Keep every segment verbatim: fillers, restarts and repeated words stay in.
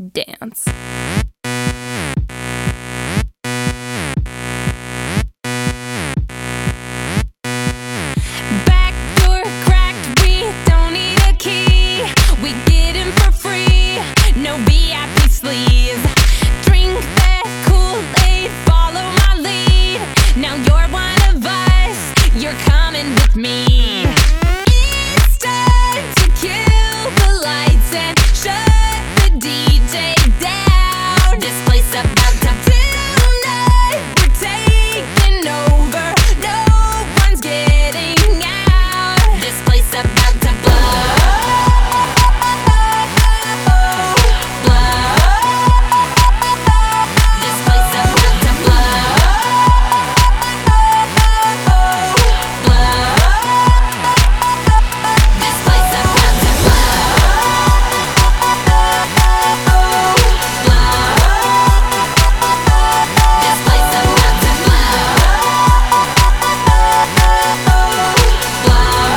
dance. Back door cracked, we don't need a key. We get in for free, no V I P sleeves. Drink that Kool-Aid, follow my lead. Now you're one of us, you're coming with me. It's time to kill the lights and shut the D J down. This place about to tonight, we're taking over, no one's getting out. This place about to blow, blow. This place about to blow, blow. This place about to blow, blow. This place about to blow, blow.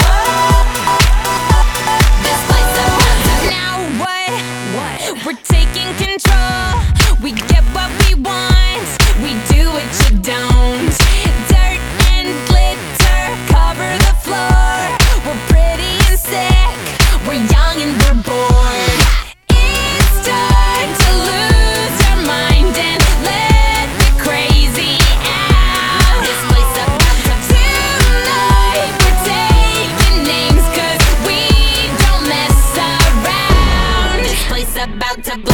This place about to. Now what? What? We're taking control. We get what we want. We do what you don't. Dirt and glitter cover the floor. We're pretty and sick. We're young and we're bored. It's time to lose our mind and let the crazy out. This place about to tonight, we're taking names 'cause we don't mess around. This place about to blow.